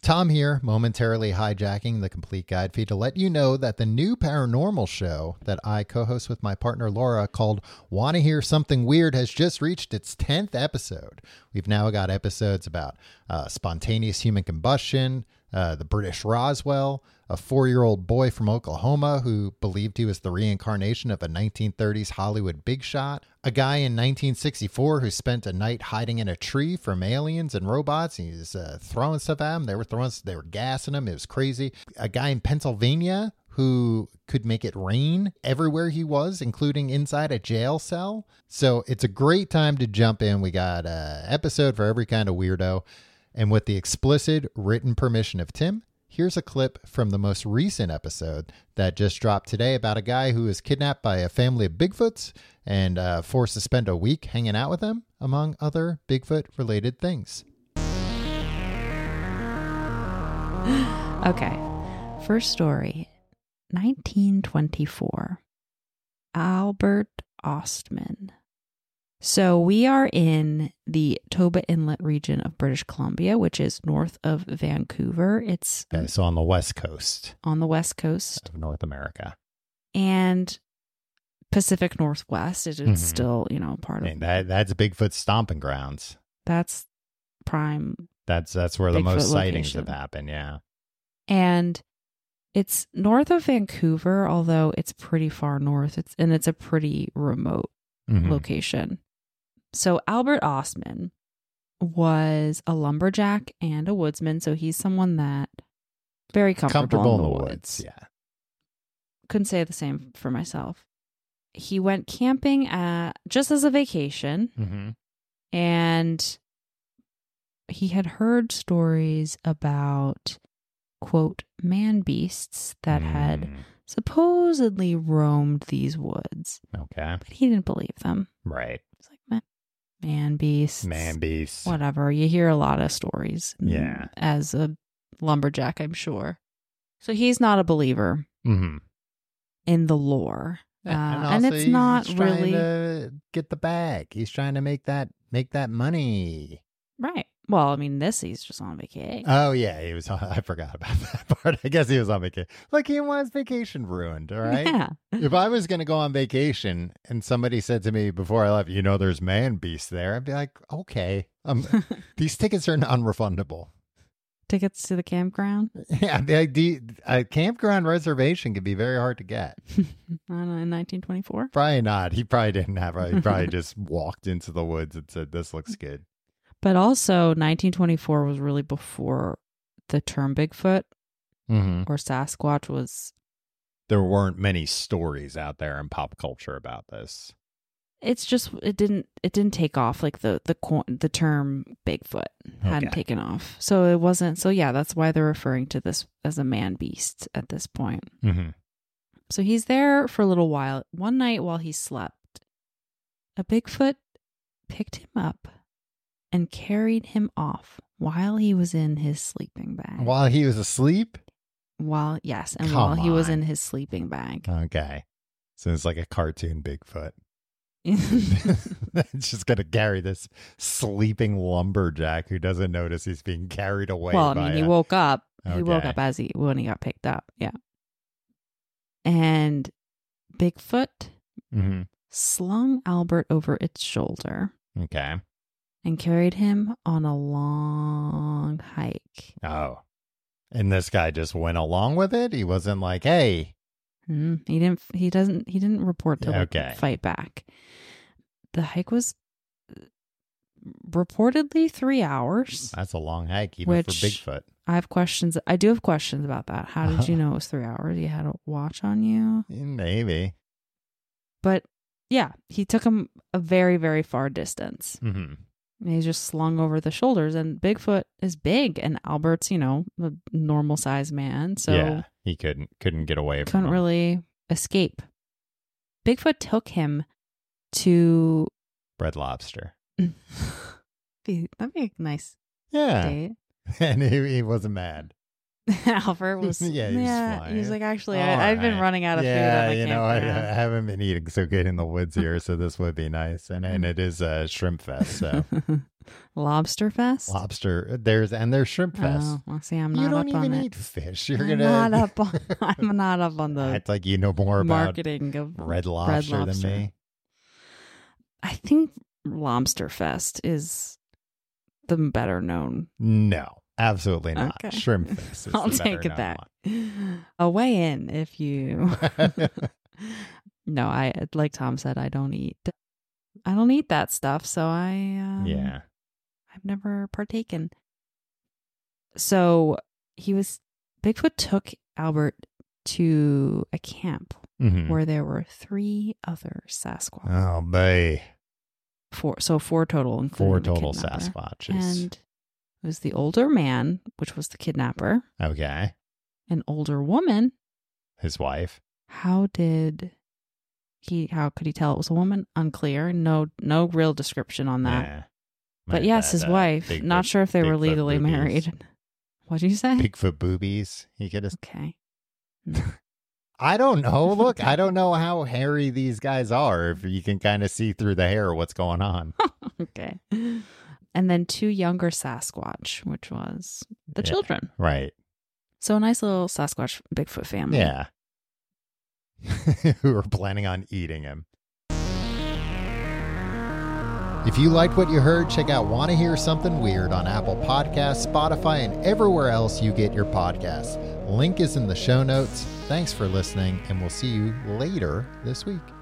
Tom here, momentarily hijacking the Complete Guide feed to let you know that the new paranormal show that I co-host with my partner Laura called Wanna Hear Something Weird has just reached its 10th episode. We've now got episodes about spontaneous human combustion, the British Roswell, a 4-year-old boy from Oklahoma who believed he was the reincarnation of a 1930s Hollywood big shot, a guy in 1964 who spent a night hiding in a tree from aliens and robots. He was throwing stuff at him. They were gassing him. It was crazy. A guy in Pennsylvania who could make it rain everywhere he was, including inside a jail cell. So it's a great time to jump in. We got an episode for every kind of weirdo. And with the explicit written permission of Tim, here's a clip from the most recent episode that just dropped today about a guy who was kidnapped by a family of Bigfoots and forced to spend a week hanging out with them, among other Bigfoot-related things. Okay, first story, 1924, Albert Ostman. So we are in the Toba Inlet region of British Columbia, which is north of Vancouver. It's so on the west coast. On the west coast of North America. And Pacific Northwest. It's still, part of that's Bigfoot stomping grounds. That's prime. That's where the Bigfoot most sightings location. have happened, yeah. And it's north of Vancouver, although it's pretty far north. It's a pretty remote location. So Albert Ostman was a lumberjack and a woodsman. So he's someone that very comfortable in the woods. Yeah. Couldn't say the same for myself. He went camping just as a vacation, and he had heard stories about, quote, man beasts that had supposedly roamed these woods. Okay. But he didn't believe them. Right. It's like, man beasts. Man beasts. Whatever. You hear a lot of stories. Yeah. As a lumberjack, I'm sure. So he's not a believer in the lore. And it's not really to get the bag. He's trying to make that money. Right. Well, I mean, he's just on vacation. Oh yeah, he was. I forgot about that part. I guess he was on vacation. Like he wants vacation ruined. All right. Yeah. If I was going to go on vacation and somebody said to me before I left, there's man beasts there, I'd be like, okay, these tickets are unrefundable. Tickets to the campground? Yeah, a campground reservation can be very hard to get. I don't know, in 1924? Probably not. He probably didn't have it. He probably just walked into the woods and said, this looks good. But also, 1924 was really before the term Bigfoot or Sasquatch was. There weren't many stories out there in pop culture about this. It's just it didn't take off, like the term Bigfoot hadn't taken off, so it wasn't. So yeah, that's why they're referring to this as a man beast at this point. So he's there for a little while. One night while he slept, a Bigfoot picked him up and carried him off while he was in his sleeping bag. While he was asleep? While he was in his sleeping bag. Okay. So it's like a cartoon Bigfoot. It's just going to carry this sleeping lumberjack who doesn't notice he's being carried away. Well, I mean, he woke up. Okay. He woke up when he got picked up. Yeah. And Bigfoot slung Albert over its shoulder. Okay. And carried him on a long hike. Oh. And this guy just went along with it? He wasn't like, hey. He didn't report to fight back. The hike was reportedly 3 hours. That's a long hike, even for Bigfoot. I do have questions about that. How did you know it was 3 hours? You had a watch on you? Maybe. But yeah, he took him a very, very far distance. And he's just slung over the shoulders, and Bigfoot is big, and Albert's, a normal sized man. So yeah, he couldn't get away from him. Couldn't really escape. Bigfoot took him to Red Lobster. That'd be a nice date. And he wasn't mad. Albert was he's fine. He's like, actually, I've been running out of food. I haven't been eating so good in the woods here, so this would be nice. And it is a shrimp fest, so Lobster fest. There's shrimp fest. Oh, well, see, I'm not. You up don't on even it. eat fish. I'm not up on the. It's like you know more about marketing of Red Lobster than me. I think Lobster Fest is the better known. No. Absolutely not. Okay. Shrimp fest is I'll the take it better back. A weigh in if you. No, like Tom said, I don't eat that stuff, so I've never partaken. So Bigfoot took Albert to a camp where there were 3 other Sasquatch. Oh, boy. 4 total. 4 total Sasquatches. And it was the older man, which was the kidnapper. Okay. An older woman. His wife. How could he tell it was a woman? Unclear. No real description on that. Yeah. But yes, his wife. Bigfoot, not sure if they were legally boobies. married. What did you say? Bigfoot boobies. He could have. Okay. I don't know. Look, I don't know how hairy these guys are. If you can kind of see through the hair what's going on. Okay. And then 2 younger Sasquatch, which was the children. Right. So a nice little Sasquatch Bigfoot family. Yeah. Who are planning on eating him. If you liked what you heard, check out Wanna Hear Something Weird on Apple Podcasts, Spotify, and everywhere else you get your podcasts. Link is in the show notes. Thanks for listening, and we'll see you later this week.